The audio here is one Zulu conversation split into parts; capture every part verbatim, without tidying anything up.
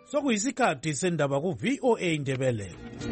Sokuyisikhathi sendaba ku V O A Ndebele.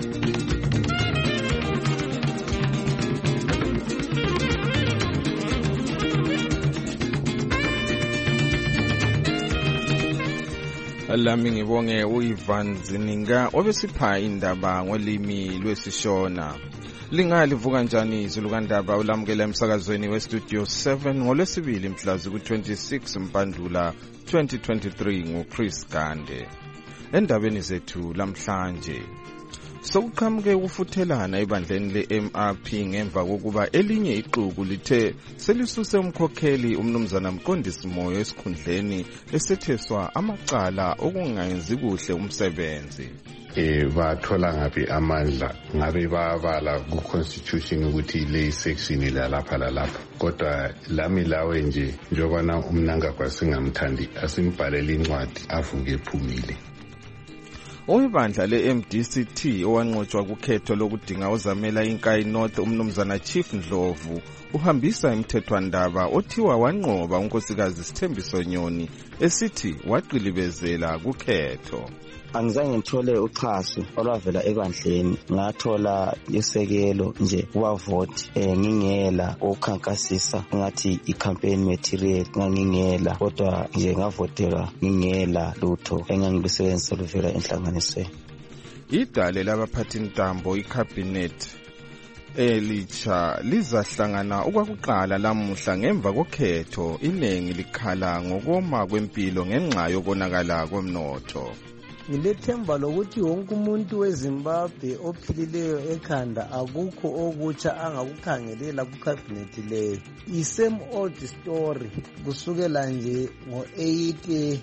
Lami ngibonge uIvan Zininga obesipha indaba ngolimi lwesishona. Lingalivuka njani izulu kandaba ulamukela emsakazweni weStudio seven ngolwesibili mhla ku-twenty-six Mpandula twenty twenty-three nguChris Gande. Endabeni zethu lamhlanje sokuqhamuke ukufuthelana ebandleni le-M R P ngemva kokuba elinye iqhubu lithe selisuse umkhokheli umnumzana Mqondisi Moyo esikhundleni esetheswa amacala okungayenzi kuhle umsebenzi. Eh bathola ngabe amandla ngabe babala ku constitution ukuthi le section la lapha la lapha kodwa lami lawe nje njobana umnanga kwasingamthandi asimbhalele incwadi avuke ephumile. Owebandla le-M D C T owanqotshwa kukhetho lokudinga ozamela iNkayi North umnumzana Chief Ndlovu uhambisa imthethwandaba othiwa wanqoba unkosikazi Sithembiso Nyoni esithi waqilibezela kukhetho. Angizange ngithole uxhaso olwavela ebandleni, ngathola isekelo nje kuwavoti eh ngingela ukhankasisa ngathi icampaign material ngangingela kodwa nje ngavotela ngingela lutho engangilisebenzisa luvela enhlanganisweni. Idale labaphathi intambo icabinet elicha lizahlangana okwakuqala lamuhla ngemva kokhetho iningi likhala ngokoma kwempilo ngenxa yokonakala komnotho. Ngilethemba lokuthi wonke umuntu weZimbabwe ophilileyo ekhanda akukho okutsha angakukhangelela kucabinet leyo. I same old story kusukela nje ngo eight.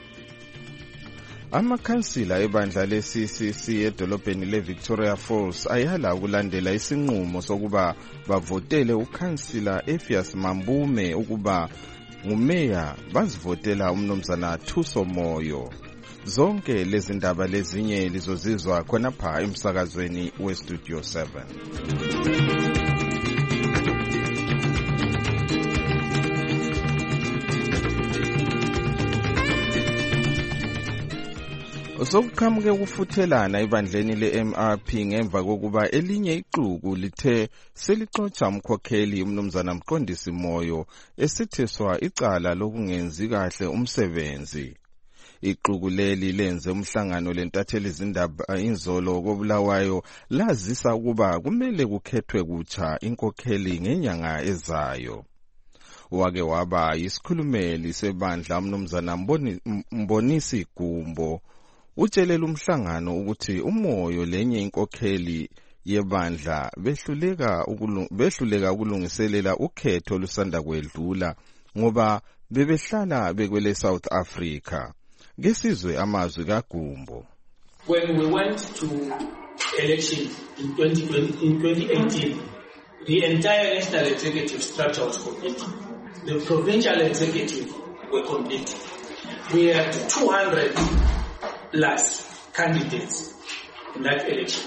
Amakhansila ebandla le-C C C edolobheni le-Victoria Falls ayala ukulandela isinqumo sokuba bavotele ukhansila Ephias Mambume ukuba ngumeya bazivotela umnumzana Thuso Moyo. Zonke lezi ndaba lezinye lizozizwa khona pha emsakazweni weStudio seven. Sokuqhamuke ukufuthelana ebandleni le-M R P ngemva kokuba elinye iqhubu lithe selixotsha umkhokheli umnumzana Mqondisi Moyo esitheswa icala lokungenzi kahle umsebenzi. Iqhubu leli lenze umhlangano lentatheli izindaba inzolo kobulawayo lazisa ukuba kumele kukhethwe kutsha inkokheli ngenyanga ezayo. Wake waba yisikhulumeli sebandla umnumzana Mbonisi Gumbo utshelela umhlangano ukuthi umoyo lenye inkokheli yebandla behluleka behluleka ukulungiselela ukhetho lusanda kwedlula ngoba bebehlala bekwele South Africa. Ngesizwe amazwi kaGumbo. When we went to election in twenty twenty, in twenty eighteen, the entire national executive structure was complete. The provincial executive were complete. We had two hundred plus candidates in that election.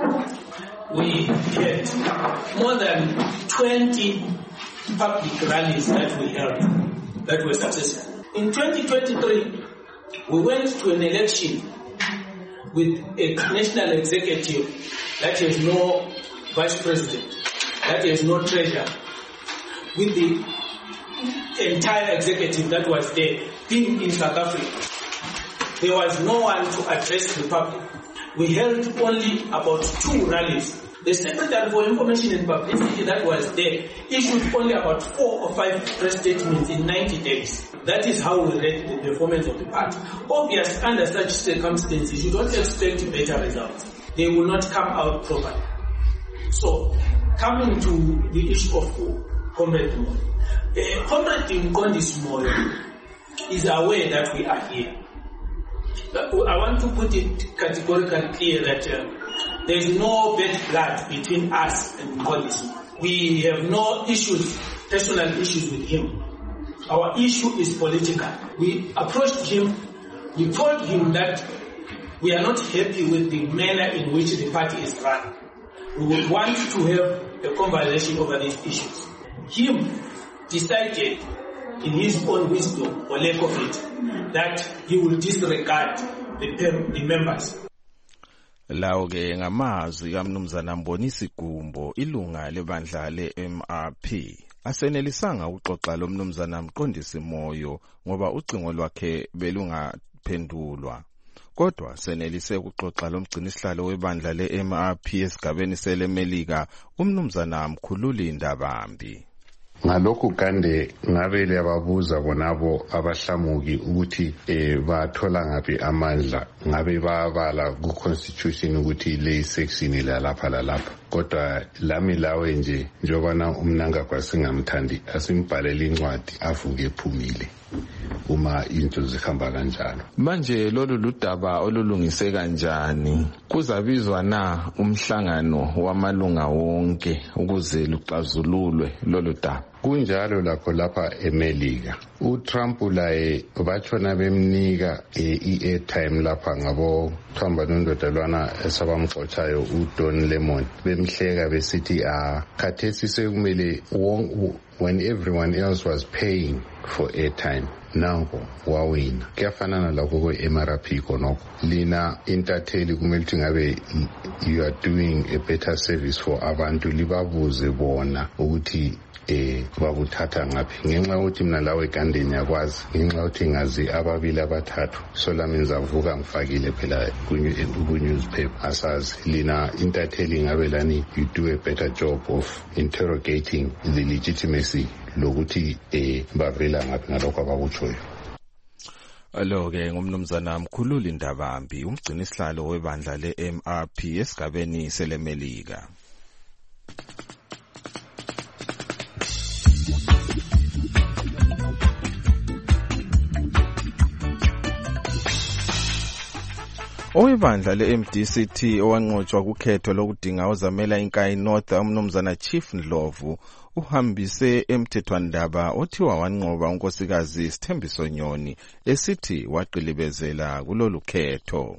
We had more than twenty public rallies that we held that were successful. In twenty twenty-three, we went to an election with a national executive that has no vice president, that has no treasurer, with the entire executive that was there being in South Africa. There was no one to address the public. We held only about two rallies. The Secretary for Information and Publicity that was there issued only about four or five press statements in ninety days. That is how we read the performance of the party. Obviously, under such circumstances, you don't expect better results. They will not come out properly. So, coming to the issue of Comrade Moyo. Uh, Comrade Mqondisi Moyo is aware that we are here. I want to put it categorically clear that uh, there is no bad blood between us and Mqondisi. We have no issues, personal issues with him. Our issue is political. We approached him, we told him that we are not happy with the manner in which the party is run. We would want to have a conversation over these issues. Him decided in his own wisdom or lack of it that he will disregard the, the members. Lawo ke ngamazwi kaMnumzana Mbonisi Gumbo ilunga lebandla le-M R P asenelisanga ukuxoxa lo Mnumzana Mqondisi Moyo ngoba ucingo lwakhe belungaphendulwa. Kodwa senelise ukuxoxa lo mgcinisihlalo webandla le-M R P esigabeni selemelika uMnumzana Mkhululi Ndabambi. Ngalokho kande ngabele ababuza bonabo abahlamuki ukuthi eh bathola ngapi amandla ngabe babala ku constitution ukuthi le section la lapha la lapha kodwa lami lawe nje njobana umnanga kwasingamthandi asimbhalele incwadi avuke ephumile uma into zihamba kanjalo. Manje lolu ludaba olulungise kanjani kuzabizwa na umhlangano wamalunga wonke ukuze luxazululwe lolu daba? Kunjalo lakho lapha eMelika uTrump laye batshona bemnika i-airtime lapha ngabo Thamba nondodalwana esabamxotshayo uDon Lemon bemhleka besithi ah khathesi sekumele when everyone else was paying for airtime nango wawina kuyafanana lakho kwe-M R P konoko lina intatheli kumele ukuthi ngabe you are doing a better service for abantu libabuze bona ukuthi eh bakuthatha ngaphi ngenxa ukuthi mina lawe kandeni yakwazi ngenxa ukuthi ngazi ababili abathathu so la menza vuka ngifakile phela ku newspaper asazi lina intatheli ngabe lani you do a better job of interrogating the legitimacy lokuthi eh bavela ngaphi ngalokho abakutshoyo. Alo ke ngumnumzana Mkhululi Ndabambi umgcinisihlalo webandla le-M R P esigabeni selemelika. Owebandla le-M D C T owanqotshwa kukhetho lokudinga ozamela iNkayi North umnumzana Chief Ndlovu uhambise emthethwandaba othiwa wanqoba unkosikazi Sithembiso Nyoni esithi waqilibezela kulolu khetho.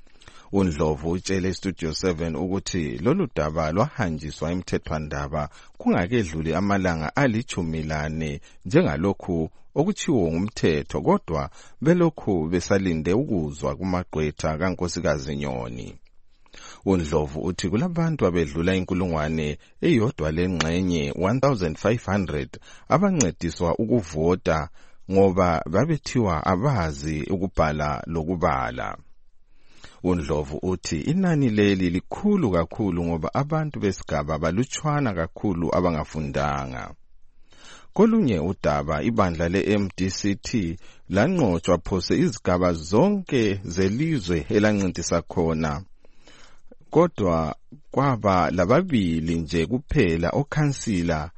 uNdlovu utshele Studio seven ukuthi lolu daba lwahanjiswa emthethwandaba kungakedluli amalanga alichumi lane njengalokhu okuchiwo ngumthetho kodwa belokhu besalinde ukuzwa kumagqwetha kankosikazi Nyoni. uNdlovu uthi kulabantu abedlula inkulungwane eyodwa lengxenye one thousand five hundred abancediswa ukuvota ngoba babethiwa abazi ukubhala lokubala. uNdlovu uthi inani leli likhulu kakhulu ngoba abantu besigaba balutshwana kakhulu abangafundanga. Kolunye udaba ibandla le-M D C T lanqotshwa phose izigaba zonke zelizwe elancintisa khona. Kodwa kwaba lababili nje kuphela okhansila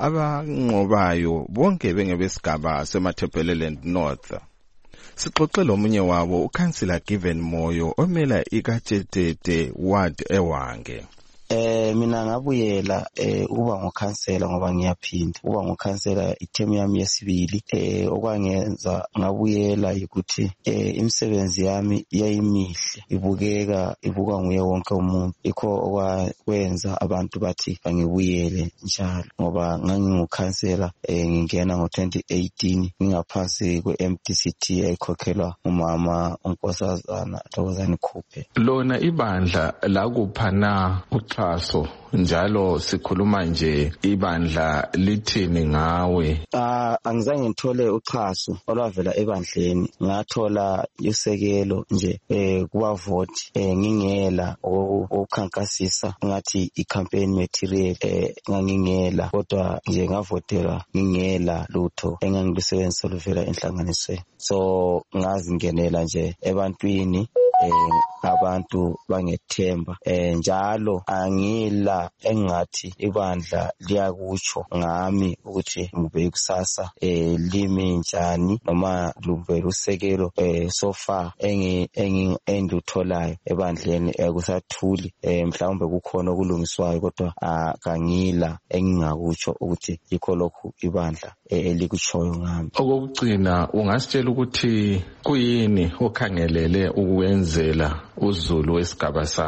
abanqobayo bonke bengebesigaba seMatabeleland North. Sixoxe lomunye wabo ukhansila Given Moyo omela ikaTshetete ward eWange. Eh mina ngabuyela eh uba ngokhansela ngoba ngiyaphinda uba ngokhansela ithemu yami yesibili eh okwangenza ngabuyela ukuthi eh imisebenzi yami yayimihle ibukeka ibuka nguye wonke umuntu ikho okwenza abantu bathi bangibuyele njalo ngoba ngangingukhansela eh ngingena ngo twenty eighteen ngingaphansi kwe-M D C T ekhokhelwa umama unkosazana Thokozani Khuphe. Lona ibandla lakuphana uxhaso njalo sikhuluma nje ibandla lithini ngawe? Ah angizange ngithole uxhaso olwavela ebandleni ngathola usekelo nje eh kubavoti eh ngingela ukukhankasisa ngathi icampaign material eh ngangingela kodwa nje ngavotela ngingela lutho engangilusebenzisa luvela enhlanganisweni so ngazingenela nje ebantwini eh abantu bangethemba eh njalo angila engathi ibandla liyakutsho ngami ukuthi ngibe kusasa eh limi njani noma lubele usekelo eh so far engi engi endutholayo ebandleni ekusathuli eh mhlawumbe kukhona okulungiswayo kodwa akangila engingakutsho ukuthi yikho lokhu ibandla elikutshoyo ngami. Okugcina ungasitshela ukuthi kuyini okhangelele ukwenzela uZulu wesigaba sakho?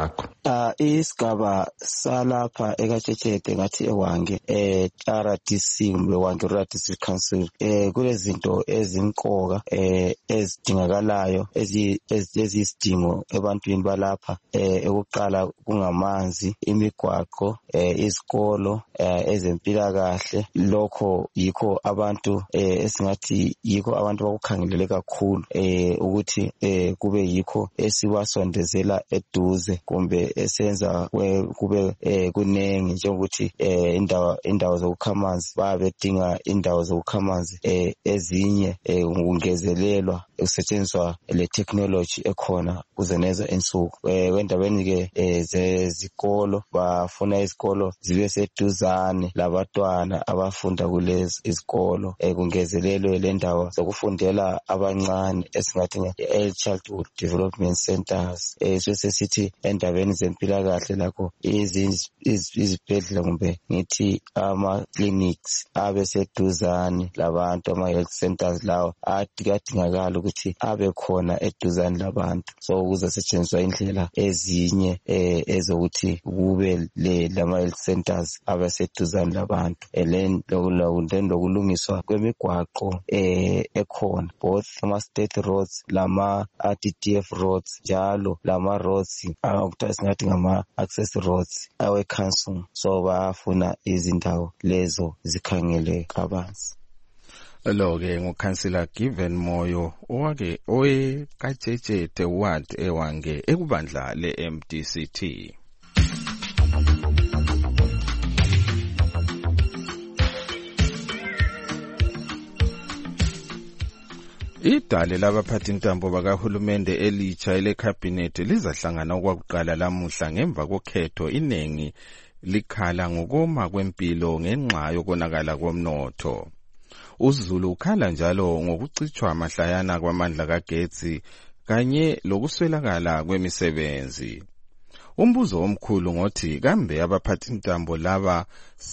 Uh, isigaba salapha ekaTshetshethe ngathi eWange eh R D C kumbe Wange Rural District Council eh kulezinto ezimqoka eh ezidingakalayo eziyisidingo ebantwini balapha eh ekuqala kungamanzi, imigwaqo, eh izikolo, eh ezempilakahle. Lokho yikho abantu eh esingathi yikho abantu bakukhangelele kakhulu eh ukuthi eh kube yikho esiwasondezela eduze kumbe esenza kube eh kunengi njengokuthi eh indawo indawo zokukhamanzi babedinga indawo zokukhamanzi eh ezinye eh ungezelelwa ukusetshenziswa le technology ekhona kuzeneza insuku eh wendaweni ke zezikolo bafuna izikolo zibe seduzane labantwana abafunda kulezi izikolo eh kungezelelwe le ndawo zokufundela abancane esingathi nge childhood development centers eh sesithi endaweni zempilakahle lakho izibhedlela kumbe ngithi ama clinics abe seduzane labantu ama health centers lawo adingadingakala ukuthi abe khona eduzane labantu so ukuze setshenziswa indlela ezinye eh ezokuthi kube le lama health centers abe seduzane labantu elen lokulungiswa kwemigwaqo eh ekhona both ama state roads lama R D D F roads njalo lama roads akuthi singathi ngama access roads awe council so bafuna izindawo lezo zikhangele kabanzi. Lo ke ngukhansila Given Moyo owake oye kaTshetshethe ward eWange ekubandla le M D C T. Idale labaphathi intambo bakahulumende elitsha elecabinet lizahlangana okwakuqala lamuhla ngemva kokhetho inengi likhala ngokoma kwempilo ngenxa yokonakala komnotho. uZulu ukhala njalo ngokucitshwa amahlayana kwamandla kagetsi kanye lokuswelakala kwemisebenzi. Umbuzo omkhulu ngothi kambe abaphathi intambo laba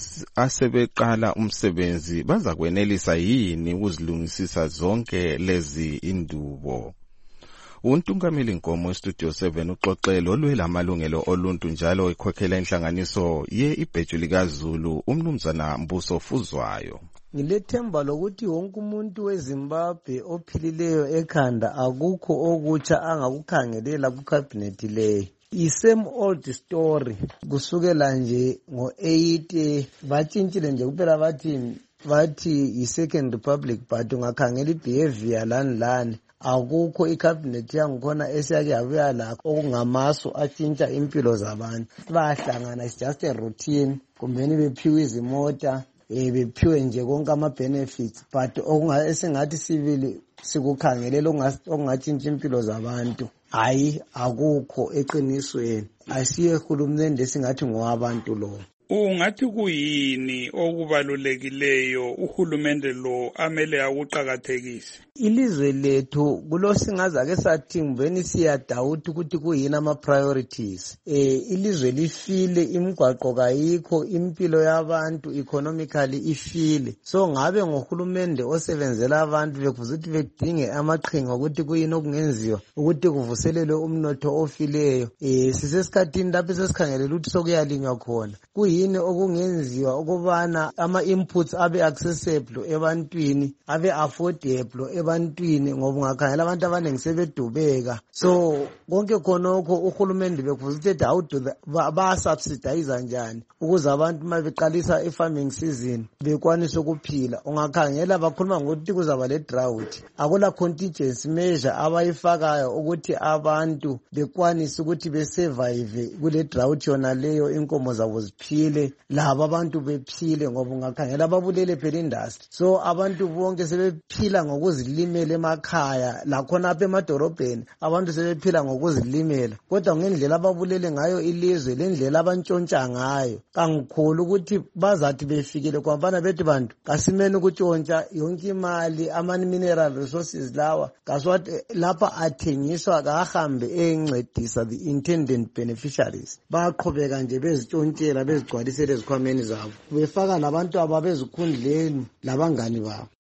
asebeqala umsebenzi bazakwenelisa yini ukuzilungisisa zonke lezi indubo. Untungameli Nkomo eStudio seven uxoxelo olwelamalungelo oluntu njalo ikhokhela inhlanganiso ye ibheju likaZulu umnumzana Mbuso Fuzwayo. Ngilethemba lokuthi wonke umuntu weZimbabwe ophilileyo ekhanda akukho okutsha angakukhangelela kucabinet leyo. I-same old story kusukela nje ngo-eight batshintshile nje kuphela bathi bathi i-second republic but ungakhangela i-behavior lani lani akukho icabinet yangikhona esiyake yabuya lakho okungamasu atshintsha impilo zabantu. Bahlangana is just a routine kumbeni bephiwe izimota eh bephiwe nje konke ama benefits but okunga esingathi sibili sikukhangelela okungatshintsha impilo zabantu hayi akukho eqinisweni. Asiye hulumende singathi ngowabantu lo. Ungathi kuyini okubalulekileyo uhulumende lo amele akuqhakathekise? Ilizwe lethu kulosingaza ke sathi ngibeni siyadawuthi ukuthi kuyini ama priorities. Eh ilizwe lifile, imigwaqo kayikho, impilo yabantu economically ifile. So ngabe ngohulumende osebenzela abantu bekuvuza ukuthi bedinge amaqhinga ukuthi kuyini okungenziwa ukuthi kuvuselelwe umnotho ofileyo. Eh sisesikhathini lapho sesikhangelela ukuthi sokuyalinywa khona. Kuyini okungenziwa ukubana ama inputs abe accessible ebantwini, abe affordable ebantwini ngoba ungakhangela abantu abaningi sebedubeka. So konke khonokho uhulumende bekuvuza ukuthi how do ba subsidize njani ukuze abantu mabeqalisa i-farming season bekwanise ukuphila. Ungakhangela bakhuluma ngokuthi kuzaba le drought, akula contingency measure abayifakayo ukuthi abantu bekwanise ukuthi besurvive kule drought yona leyo, inkomo zabo ziphile, labo abantu bephile ngoba ungakhangela babulele phela industry. So abantu bonke sebephila ngokuzilimela emakhaya, lakhona apha emadorobheni abantu sebephila ngokuzilimela, kodwa ngendlela ababulele ngayo ilizwe, lendlela abantshontsha ngayo kangikhulu ukuthi bazathi befikile kwabana bethi bantu kasimeni ukutshontsha yonke imali ama mineral resources lawa kaswathi lapha athengiswa kahambe encedisa the intended beneficiaries. Baqhubeka nje bezitshontshela bezigcwalisele ezikhwameni zabo, befaka labantu ababezikhundleni labangani babo.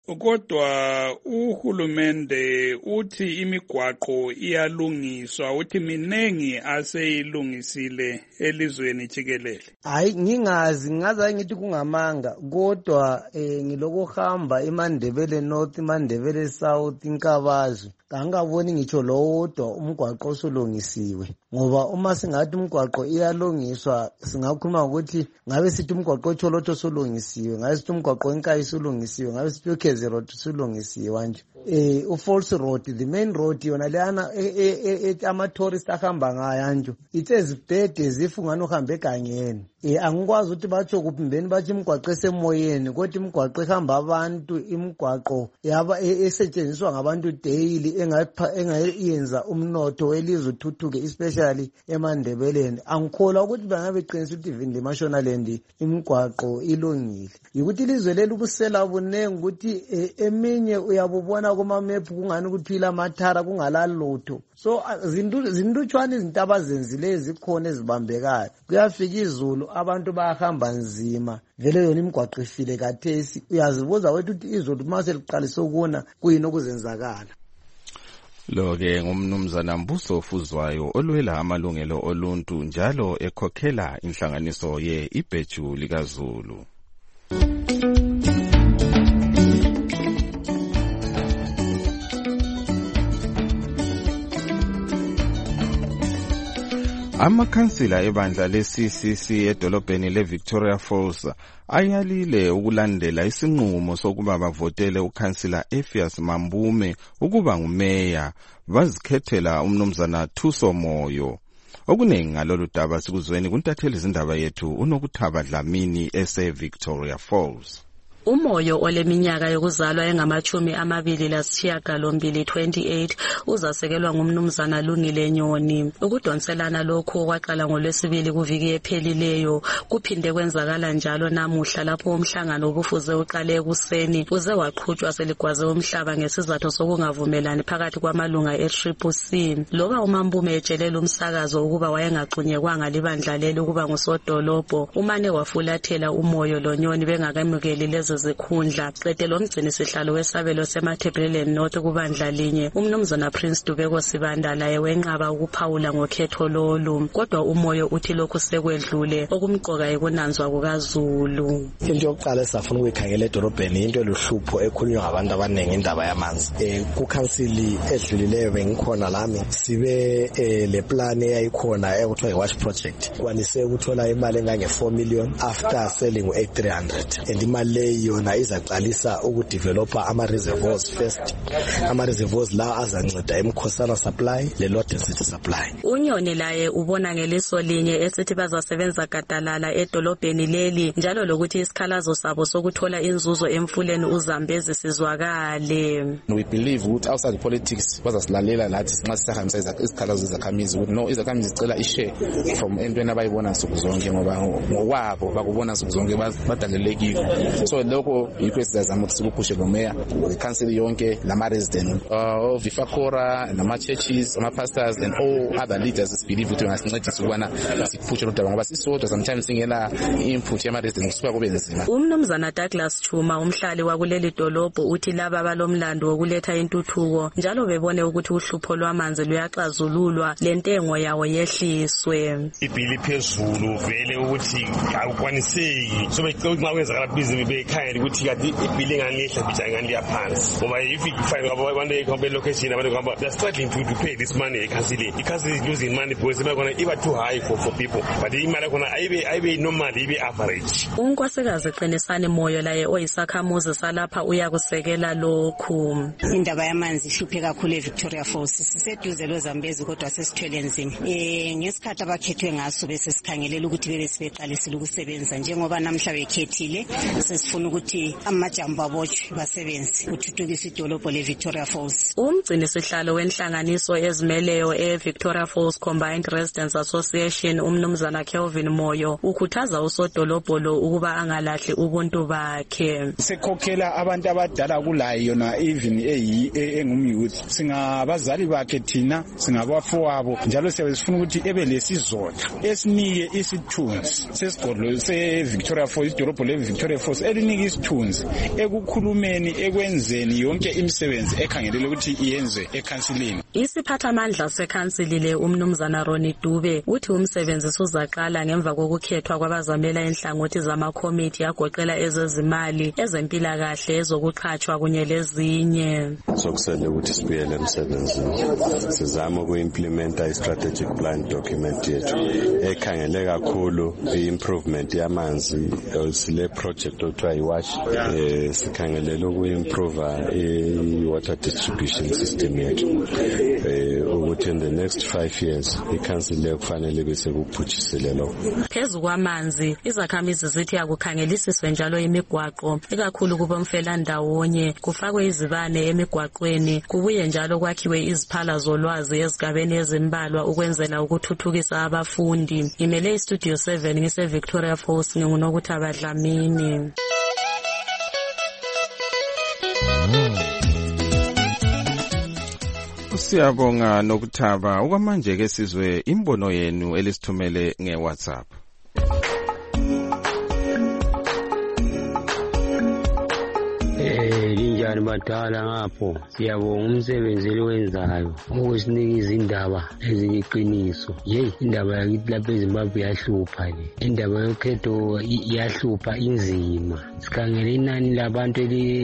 Kodwa uhulumende uthi imigwaqo iyalungiswa, uthi minengi aseyilungisile elizweni jikelele. Hayi ngingazi ngaza ngithi kungamanga kodwa eh, ngilokuhamba eMandebele North, eMandebele South, iNkabazi angaboni ngitsho lodwa umgwaqo osulungisiwe, ngoba uma singathi umgwaqo iyalungiswa singakhuluma ukuthi ngabe sithi umgwaqo oTholotho osulungisiwe, ngabe sithi umgwaqo eNkayi usulungisiwe, ngabe sithi uKhezi Road usulungisiwe nje. Eh uFalls Road, the main road yona leyana ama tourists ahamba ngayo nje, it's as bad as if ungani uhamba egangeni. Eh angikwazi ukuthi batsho kuphimbeni bathi imigwaqo esemoyeni, kodwa imigwaqo ehamba abantu, imigwaqo yaba esetshenziswa ngabantu daily engayenza umnotho welizwe uthuthuke, especially eMandebeleni. Angikholwa ukuthi bangabe beqinisa ukuthi even leMashonaland imigwaqo ilungile. Yikuthi ilizwe leli ubusela bunengi ukuthi eminye uyabubona kuma map kungani kuphila amathara kungalalutho. So zindutshwana izinto abazenzile ezikhona ezibambekayo. Kuyafika izulu abantu bayahamba nzima, vele yona imigwaqo ifile kathesi. Uyazibuza wethu ukuthi izulu mase liqalisa ukuna kuyini okuzenzakala. Lo-ke ngumnumzana Mbuso Fuzwayo olwela amalungelo oluntu njalo ekhokhela inhlanganiso ye-Ibheju likaZulu. Amakhansila ebandla le-C C C edolobheni le-Victoria Falls ayalile ukulandela isinqumo sokuba bavotele ukhansila Ephias Mambume ukuba ngumeya, bazikhethela umnumzana Thuso Moyo. Okuningi ngalolu daba sikuzweni kuntatheli izindaba yethu uNokuthaba Dlamini ese-Victoria Falls. Umoyo oleminyaka yokuzalwa engamachumi amabili lasishiyagalombili twenty-eight uzasekelwa ngumnumzana Lungile Nyoni. Ukudonselana lokho kwaqala ngolwesibili kuviki ephelileyo, kuphinde kwenzakala njalo namuhla lapho umhlangano obufuze uqale ekuseni uze waqhutshwa seligwaze umhlaba ngesizathu sokungavumelani phakathi kwamalunga e-Triple C. Loba uMambume etshelela umsakazo ukuba wayengaxunyekwanga libandla leli ukuba ngusodolobho, umane wafulathela Umoyo loNyoni bengakamukeli lezo zikhundla. Qede lo mgcini sihlalo wesabelo seMathebeleni North kubandla linye, umnumzana Prince Dubeko Sibandala yewenqaba ukuphawula ngokhetho lolu, kodwa Umoyo uthi lokhu sekwedlule okumqoka ekunanzwa kukaZulu. Into yokuqala esafuna ukuyikhangela edolobheni into eluhlupho ekhulunywa ngabantu abaningi indaba yamanzi. Eh ku council edlulileyo bengikhona lami sibe le plan eyayikhona ekuthiwa iWash project, kwanise ukuthola imali engange four million after selling u eight three hundred, and imali leyo yona izaqalisa ukudevelopa ama reservoirs first, ama reservoirs la azanceda eMkhosana supply le Loddon City supply. Unyoni laye ubona ngeliso linye esithi bazasebenza gadalala edolobheni leli njalo lokuthi isikhalazo sabo sokuthola inzuzo emfuleni uZambezi sizwakale. We believe ukuthi outside politics bazasilalela lathi nxa sisahambisa isikhalazo zakhamizi ukuthi no izakhamizi zicela ishare from entweni abayibona nsuku zonke ngoba ngokwabo bakubona nsuku zonke badalelekile. So lokho yikho sizazama ukuthi sikuphushe lo mayor council yonke lama resident uh Vifakora nama churches ama pastors and all other leaders believe ukuthi ngasincedisa ukubana sikuphushe lo daba ngoba sisodwa sometimes singela input yama residents kusuka kube nzima. Umnumzana Douglas Chuma umhlali wakuleli dolobho uthi laba balomlando wokuletha intuthuko njalo bebone ukuthi uhlupho lwamanzi luyaxazululwa lentengo yawo yehliswe. Ibhili phezulu vele ukuthi akukwaniseki so becela nxa kwenzakala business bekhaya ukuthi kade ibhili ngangehla bijaya ngani yaphansi ngoba if ifine ngabo abantu ekhombe location abantu ngaba they are struggling to, to pay this money ekhasile ikhasile is losing money because imali iba too high for for people but imali khona ayibe ayibe normal ibe average. Unkosikazi Qinisani Moyo laye oyisakhamuzi salapha uyakusekela lokhu. Indaba yamanzi ihluphe kakhulu eVictoria Falls siseduze loZambezi kodwa sesithwele nzima. Eh ngesikhathi abakhethwe ngaso bese sikhangelela ukuthi bebe sibeqalisile ukusebenza njengoba namhla bekhethile sesifuna ukuthi amajambo abotshwe basebenze uthuthukisa idolobho leVictoria Falls. Umgcini sihlalo wenhlanganiso ezimeleyo eVictoria Falls Combined Residents Association umnumzana Kelvin Moyo ukhuthaza usodolobho lo ukuba angalahli ubuntu bakhe. Sekhokhela abantu abadala kulayo yona even eyi engumyouth singabazali bakhe thina singabafowabo njalo siyabefuna ukuthi ebe lesizotha esinike isithunzi sesigodlo seVictoria Falls idolobho leVictoria Falls elini ukunika isithunzi ekukhulumeni ekwenzeni yonke imisebenzi ekhangelele ukuthi iyenzwe ekhansilini. Isiphathamandla sekhansili le umnumzana Ronnie Dube uthi umsebenzi uzaqala ngemva kokukhethwa kwabazamela inhlangothi zamakhomithi agoqela ezezimali, ezempilakahle, ezokuqhatshwa kunye lezinye. Sokusele ukuthi sibuyele emsebenzini. Sizama uku-implementa i-strategic plan document yethu ekhangele kakhulu i-improvement yamanzi. Sile project othiwa i-wash sikhangelele uku-improve i-water distribution system yethu. Ukuthi in the next five years ikhansili le kufanele bese kuphutshisele lokho. Phezu kwamanzi, izakhamizi zithi akukhangelisiswe njalo imigwaqo ikakhulu kuba umfelandawonye, kufakwe izibane emigwaqweni, kubuye njalo kwakhiwe iziphala zolwazi ezigabeni ezimbalwa ukwenzela ukuthuthukisa abafundi. Imele iStudio seven ngise Victoria Falls, ngingunokuthaba Dlamini. Siyabonga Nokuthaba. Okwamanje ke sizwe imbono yenu elisithumele ngeWhatsApp. Eh linjani badala ngapho, siyabonga umsebenzi eliwenzayo ukusinika izindaba eziyiqiniso. Hey, indaba yakithi lapha eZimbabwe yahlupha le. Indaba yokhetho iyahlupha inzima. Sikhangela inani labantu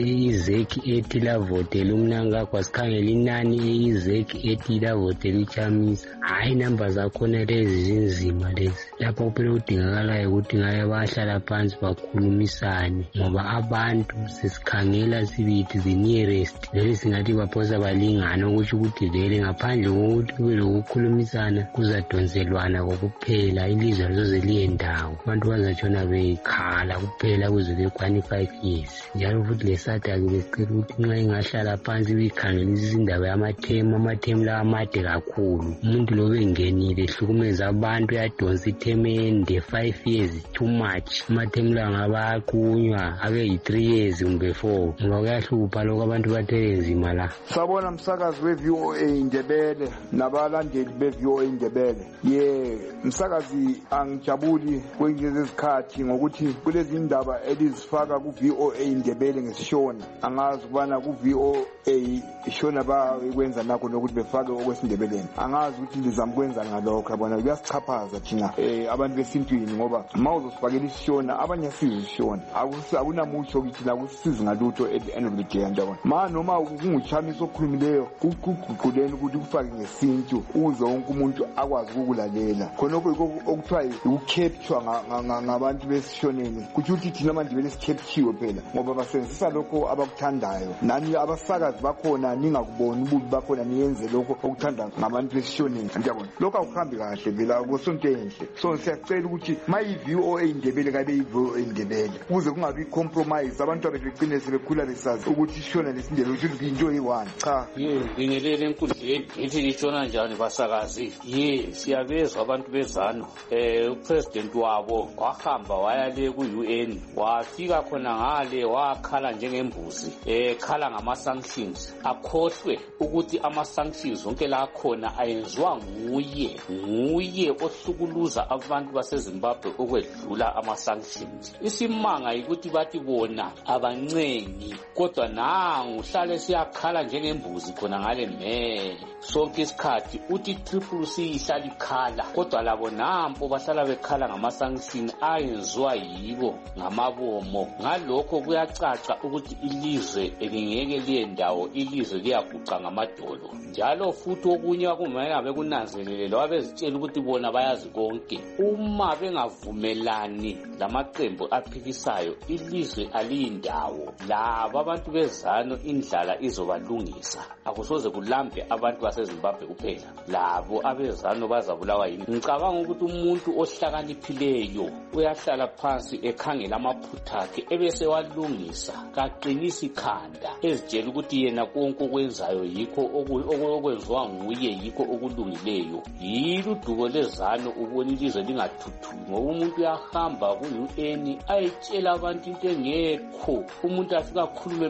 elizeki ethi lavotela uMnangagwa, sikhangela inani izeki ethi lavotela uChamisa. Hayi namba zakhona lezi zinzima lezi. Lapha kuphela udingakalayo ukuthi ngaye bahlala phansi bakhulumisane ngoba abantu sesikhangela sibithi the nearest vele singathi baphosa balingana ukuthi ukuthi vele ngaphandle kokuthi kube lokukhulumisana kuzadonselwana kokuphela ilizwe lizoze liyendawo abantu bazatshona bekhala kuphela kuze bekwane five years. Njalo futhi lesatha ke besicela ukuthi nxa ingahlala phansi bikhangelisa izindaba yamathemu amathemu la amade kakhulu. Umuntu lo bengenile ehlukumeza abantu yadonsa ithemu ende five years too much. Amathemu la ngabaqunywa abe yi three years kumbe four. Ngoba kuyahlupha lokho abantu bathe nzima la. Sabona umsakazi we-V O A Indebele nabalandeli be-V O A Indebele. Ye umsakazi angijabuli kwezinye izikhathi ngokuthi kulezi indaba elizifaka ku-V O A Indebele ngesishona. Angazi ukubana ku-V O A ishona bakwenza nakho nokuthi befake okwesindebeleni. Angazi ukuthi lizama kwenza ngalokho bona kuyasichaphaza thina eh abantu besintwini ngoba mawuzosifakela isishona abanye sizishona. Akunamutsho ukuthi la kusiza ngalutho at the end of the day njalo. Ma noma kunguChamisa okhulumileyo kuguquleni ukuthi kufake ngesintu uze wonke umuntu akwazi ukulalela. Khonokho okuthiwa ukupture ngabantu besishoneni. Kuthi uthi thina manje vele sikepture phela ngoba basebenzisa lokho abakuthandayo. Nani abasakazi bakhona ningakuboni ububi bakhona niyenze lokho okuthanda ngabantu besishoneni njalo. Lokho akuhambi kahle vela kusonto enhle. So siyacela ukuthi mayi-V O A Indebele kabe yi-V O A Indebele kuze kungabi compromise abantu abegcine sebekhula besazi ukuthi ishona lesindebele ukuthi into yi-one. Cha ye ngingelele enkundleni ithi litshona njani basakazi. Ye siyabezwa abantu bezano eh upresident wabo wahamba waya le ku-U N wafika khona ngale wakhala njengembuzi eh khala ngama sanctions akhohlwe ukuthi ama sanctions zonke la khona ayenziwa nguye nguye ohlukuluza abantu baseZimbabwe okwedlula ama sanctions. Isimanga ukuthi bathi bona abancengi kodwa nangu hlale siyakhala njengembuzi khona ngale me sonke isikhathi uthi triple C ihlala ikhala kodwa labo nampo bahlala bekhala ngama sanctions ayenziwa yibo ngamabomo. Ngalokho kuyacaca ukuthi ilizwe elingeke liyendawo ilizwe liyaguqa ngamadolo. Njalo futhi okunye kumele bekunanzelele wabezitshela ukuthi bona bayazi konke. Uma bengavumelani lamaqembu aphikisayo ilizwe aliyindawo. Laba abantu bezano indlala izobalungisa. Akusoze kulambe abantu baseZimbabwe kuphela. Labo abezano bazabulawa yini. Ngicabanga ukuthi umuntu ohlakaniphileyo uyahlala phansi ekhangela amaphutha akhe ebese walungisa kaqinisa ikhanda ezitshela ukuthi yena konke okwenzayo yikho okwenziwa nguye yikho okulungileyo. Yilo udubo lezano ubona ilizwe lingathuthuki ngoba umuntu uyahamba ku-U N ayitshela abantu into engekho. Umuntu afika akhulume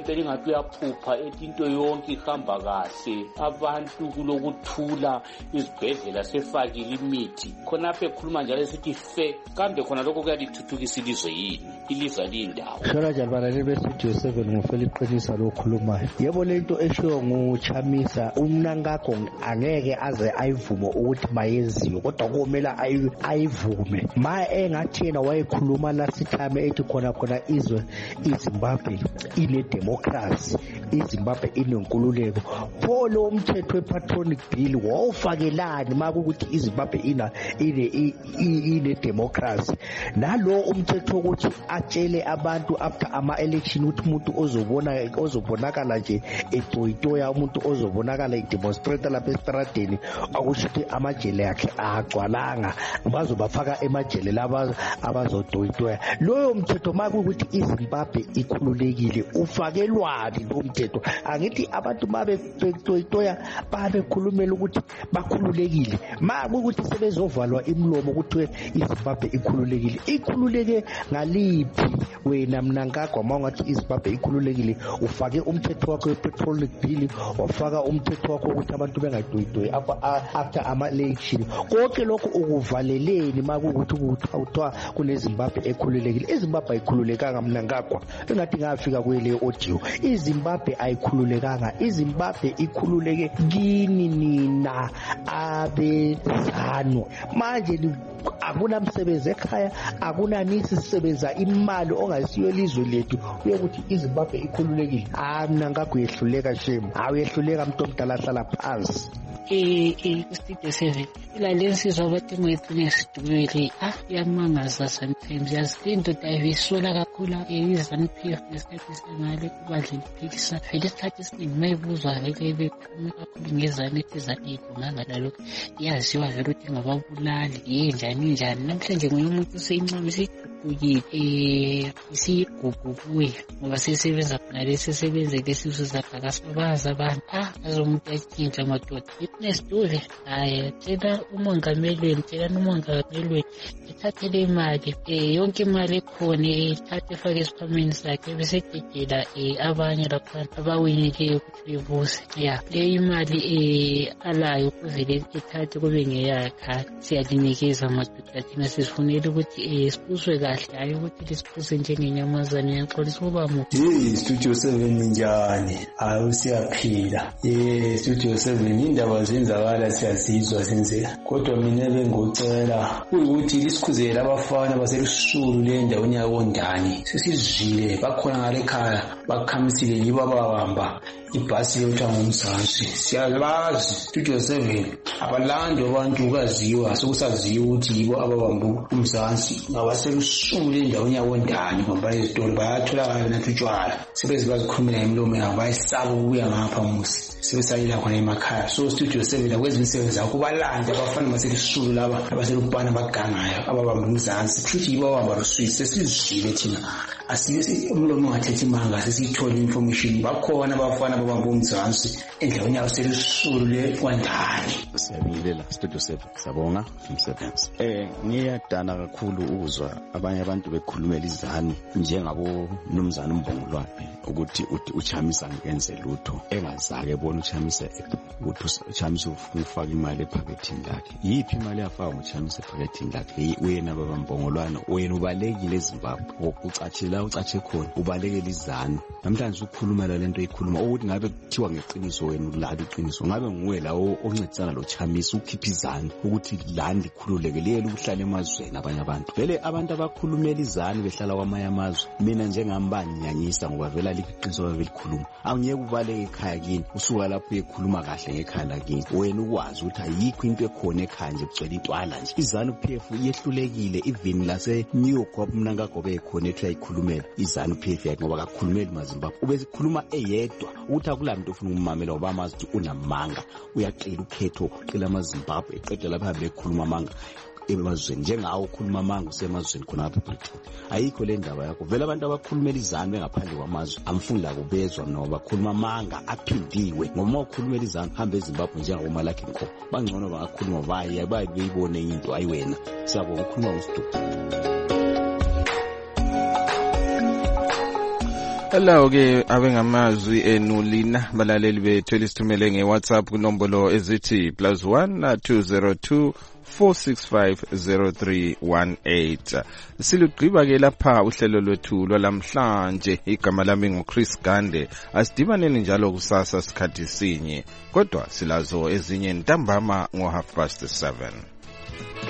phela ingathi uyaphupha ethi into yonke ihamba kahle, abantu kulokuthula, izibhedlela sefakile imithi. Khonapho ekhuluma njalo esithi fe, kambe khona lokho kuyalithuthukisa ilizwe yini? Ilizwe lindawo. Shona njalo balaleli be-Studio seven ngufela iqinisa lokhulumayo. Yebo lento eshiwo nguChamisa, uMnangagwa angeke aze ayivume ukuthi mayenziwe, kodwa kumele ayivume. Ma engathi yena wayekhuluma last time ethi khona khona izwe iZimbabwe ine democracy, iZimbabwe inenkululeko. Pho lo umthetho wepatronic bill wawufakelani makuthi iZimbabwe ina ine ine democracy? Nalo umthetho ukuthi atshele abantu after ama election ukuthi umuntu ozobona ozobonakala nje etoyitoya, umuntu ozobonakala idemonstrate lapha estradeni, akusho ukuthi amajele yakhe agcwalanga, bazobafaka emajele laba abazotoyitoya. Loyo mthetho makuthi iZimbabwe ikhululekile ufakelwani lo mthetho? Angithi abantu babe betoyitoya babe khulumela ukuthi bakhululekile, makuthi sebezovalwa imlomo ukuthi iZimbabwe ikhululekile. Ikhululeke ngaliphi wena Mnangagwa mawungathi iZimbabwe ikhululekile? Ufake umthetho wakho wepetrolic bill, wafaka umthetho wakho ukuthi abantu bengayitoyitoyi after ama election. Konke lokho ukuvaleleni makuthi kuthiwa kuneZimbabwe ekhululekile? iZimbabwe ayikhululekanga Mnangagwa, engathi ngafika kwele audio. iZimbabwe ayikhululekanga, iZimbabwe ikhululeke kini nina abezano. Manje akunamsebenzi ekhaya, akunanisi sisebenza imali ongasiyo elizwe lethu uyokuthi iZimbabwe ikhululekile. Ah Mnangagwa yehluleka shame, awuyehluleka umuntu omdala ahlala phansi. eh eh Studio seven la lensizwa abathi ngesidumele ah yamangaza sometimes yazinto dayisola kakhulu izanu P F nesikhathi sengale kubadla iphikisa phela isikhathi esiningi mayibuzwa vele bekhuluma kakhulu ngezane ezanike ngalalo yaziwa vele ukuthi ngababulali yenjani njani. Namhlanje ngoye umuntu useyincamisa kuyini eh isigugubuye ngoba sesebenza khona lesesebenze lesizo zakakasabaza abantu ah azomuntu atshintsha madoda nesitule. Hayi tshela umongameli, tshela umongameli ethathele imali eh yonke imali ekhona ethathe efake esiphameni sakhe bese dedela eh abanye lapha abawinileyo ukuthi bebuse. Ya le imali eh alayo kuvele ethathe kube ngeyakhe, siyalinikeza madoda thina sifunela ukuthi eh sibuswe kahle, hayi ukuthi lisiphuze njengenyamazane. Yaxolisa ukuba mu hey Studio seven njani? Hayi siyaphila. Eh Studio seven indaba zenzakala siyazizwa senzeka, kodwa mina bengucela ukuthi lisikhuzele abafana baselusulu le ndaweni yakondani. Sesizile bakhona ngale khaya bakhamisile yibo ababamba ibhasi yotha ngomzansi. Siyabazi Studio seven abalandi abantu ukaziwa sokusaziwa ukuthi yibo ababamba umzansi ngabaselusulu le ndaweni yakondani, ngoba izitolo bayatholakala nathi utshwala sebezibazikhulumela imlomo yabo, bayisaba ukuya ngapha musi sebesayila khona emakhaya. So Studio seven akwenza imisebenzi yakho kubalanda abafana baselusulu laba abaselubhana bagangayo ababamba umzansi, futhi yibo ababamba ruswisi. Sesizile thina asibe umlomo ungathethe imanga, sesithola information bakhona abafana ababamba umzansi endaweni yaselusulu le kwandani. Siyabingelela Studio seven, siyabonga umsebenzi. Eh ngiyadana kakhulu ukuzwa abanye abantu bekhulumela izanu njengabo Mnumzana uMbongolwane ukuthi uthi uChamisa ngenze lutho engazake bona uChamisa ukuthi uChamisa ufaka imali ephakethini lakhe. Yiphi imali yafaka uChamisa ephakethini lakhe? Uyena baba Mbongolwane, uyena ubalekile eZimbabwe, ucatshela ucatshe khona ubalekele izanu. Namhlanje ukukhulumela lento eyikhuluma ukuthi ngabe kuthiwa ngeqiniso wena ukulala iqiniso, ngabe nguwe lawo oncedisana lo Chamisa ukhipha izanu ukuthi landi khululekele ukuhlala emazweni abanye abantu. Vele abantu abakhulumela izanu behlala kwamanye amazwe, mina njengambani nyanyisa ngoba vela liqiniso bavelikhuluma. Angiyeke ubaleke ekhaya kini usuka lapho uyekhuluma kahle ngekhaya lakini, wena ukwazi ukuthi ayikho into ekhona ekhaya nje kugcwele intwala nje. Izanu P F yehlulekile, even lase New York Mnangagwa bekhona ethi ayikhulumela izanu P F yakhe ngoba akakhulumeli maZimbabwe. Ubezikhuluma eyedwa ukuthi akulanto ufuna ummamela ngoba amazi ukuthi unamanga, uyaqela ukhetho uqela amaZimbabwe eqeda lapha hambe ekhuluma amanga emazweni njengawo ukhuluma amanga usemazweni khona lapha eBritain. Ayikho le ndaba yakho. Vele abantu abakhulumela izanu bengaphandle kwamazwe amfuni la kubezwa noma bakhuluma amanga aphindiwe. Ngoba ukhulumela izanu hamba eZimbabwe njengawo Malaki Nko, bangcono bangakhuluma baye baye beyibone into ayiwena. Siyabonga ukukhuluma uStudio. Hello ke abengamazwi enu lina balaleli bethu elisithumele nge-WhatsApp kunombolo ezithi plus one two zero two four six five zero three one eight. Silugqiba ke lapha uhlelo lwethu lwalamhlanje. Igama lami nguChris Gande. Asidibaneni njalo kusasa sikhathi sinye, kodwa silazo ezinye ntambama ngo half past seven.